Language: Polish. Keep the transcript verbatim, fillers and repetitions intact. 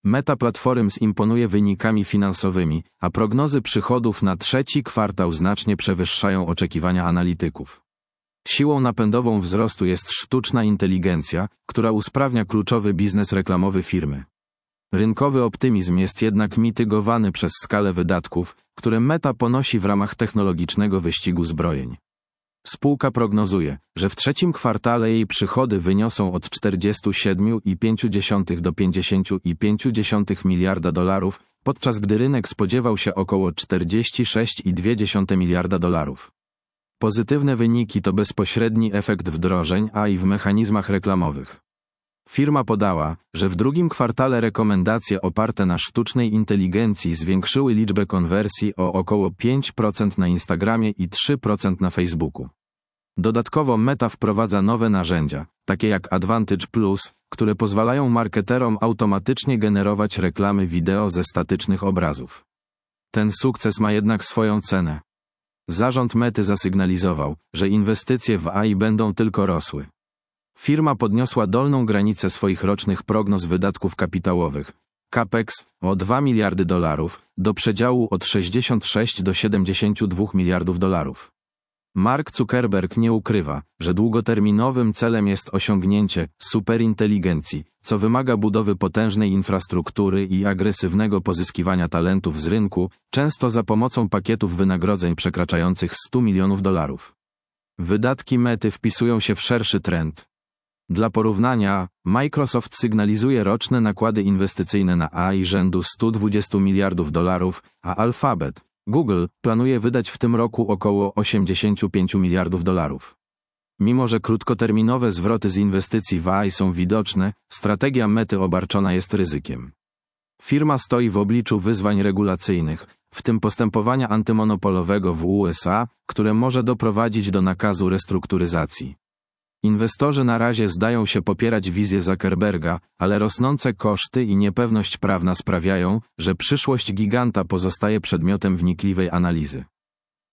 Meta Platforms imponuje wynikami finansowymi, a prognozy przychodów na trzeci kwartał znacznie przewyższają oczekiwania analityków. Siłą napędową wzrostu jest sztuczna inteligencja, która usprawnia kluczowy biznes reklamowy firmy. Rynkowy optymizm jest jednak mitygowany przez skalę wydatków, które Meta ponosi w ramach technologicznego wyścigu zbrojeń. Spółka prognozuje, że w trzecim kwartale jej przychody wyniosą od czterdziestu siedmiu i pięciu dziesiątych do pięćdziesięciu i pięciu dziesiątych miliarda dolarów, podczas gdy rynek spodziewał się około czterdziestu sześciu i dwóch dziesiątych miliarda dolarów. Pozytywne wyniki to bezpośredni efekt wdrożeń A I w mechanizmach reklamowych. Firma podała, że w drugim kwartale rekomendacje oparte na sztucznej inteligencji zwiększyły liczbę konwersji o około pięć procent na Instagramie i trzy procent na Facebooku. Dodatkowo Meta wprowadza nowe narzędzia, takie jak Advantage Plus, które pozwalają marketerom automatycznie generować reklamy wideo ze statycznych obrazów. Ten sukces ma jednak swoją cenę. Zarząd Mety zasygnalizował, że inwestycje w A I będą tylko rosły. Firma podniosła dolną granicę swoich rocznych prognoz wydatków kapitałowych, capex, o dwa miliardy dolarów, do przedziału od sześćdziesięciu sześciu do siedemdziesięciu dwóch miliardów dolarów. Mark Zuckerberg nie ukrywa, że długoterminowym celem jest osiągnięcie superinteligencji, co wymaga budowy potężnej infrastruktury i agresywnego pozyskiwania talentów z rynku, często za pomocą pakietów wynagrodzeń przekraczających sto milionów dolarów. Wydatki Mety wpisują się w szerszy trend. Dla porównania, Microsoft sygnalizuje roczne nakłady inwestycyjne na A I rzędu stu dwudziestu miliardów dolarów, a Alphabet, Google, planuje wydać w tym roku około osiemdziesięciu pięciu miliardów dolarów. Mimo że krótkoterminowe zwroty z inwestycji w A I są widoczne, strategia Mety obarczona jest ryzykiem. Firma stoi w obliczu wyzwań regulacyjnych, w tym postępowania antymonopolowego w U S A, które może doprowadzić do nakazu restrukturyzacji. Inwestorzy na razie zdają się popierać wizję Zuckerberga, ale rosnące koszty i niepewność prawna sprawiają, że przyszłość giganta pozostaje przedmiotem wnikliwej analizy.